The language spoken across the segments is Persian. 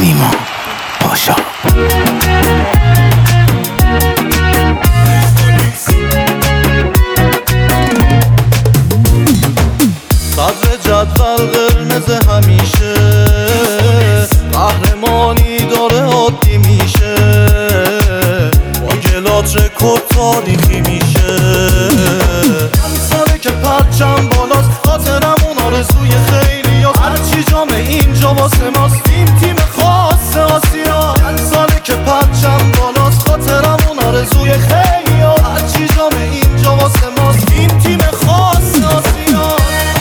نیما پاشا. صدر جدول قرمز همیشه، قهرمانی داره عادی میشه، با گلات رکورد تاریخی میشه. چند ساله که پرچم بالاست، خاطرمون آرزوی خیلی هست. هرچی جام اینجا واسه ماست، تیم خاص آسیا. چند ساله که پرچم بالاست، خاطرمون آرزوی خیلی هست. هرچی جام اینجا واسه ماست، تیم خاص آسیا.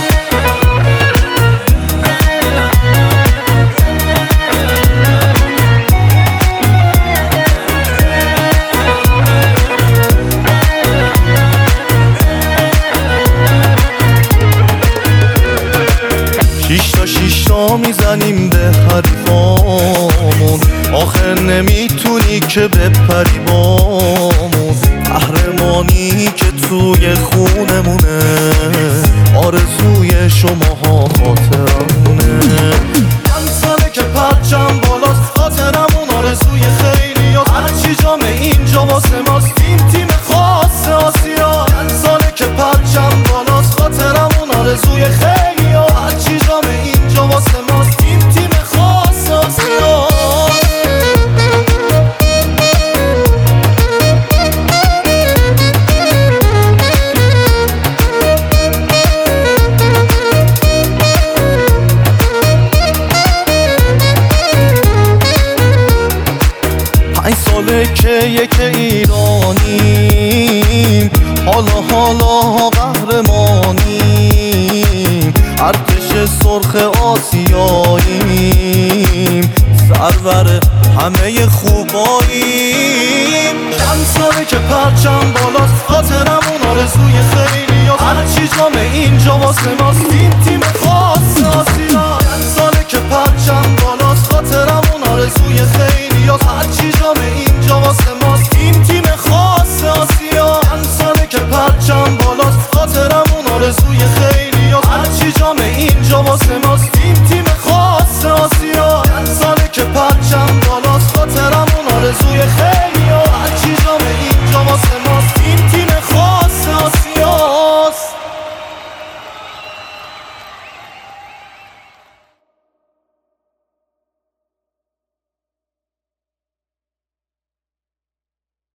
شیشتا میزنیم به حریفامون، آخر نمیتونی که بپری بامون. قهرمانی که توی خونمونه، آرزوی شماها خاطرمونه. چند ساله که پرچم بالاست، خاطرمون آرزوی خیلی هست. هرچی جام اینجا واسه ماست، تیم خاص آسیا. چند ساله که پرچم بالاست، خاطرمون آرزوی خیلی هست. هرچی جام اینجا واسه ماست، تیم خاص آسیا. ساله که یک ایرانیم، حالا قهرمانیم. ارتش سرخ آسیاییم، سرور همه خوباییم. چند ساله که پرچم بالاست، خاطرمون آرزوی خیلی هست. هرچی جام اینجا واسه ماست، تیم خاص آسیا. چند ساله که پرچم بالاست، خاطرمون آرزوی خیلی هست. هرچی جام اینجا واسه ماست، تیم خاص آسیا. چند ساله که پرچم بالاست، خاطرمون آرزوی خیلی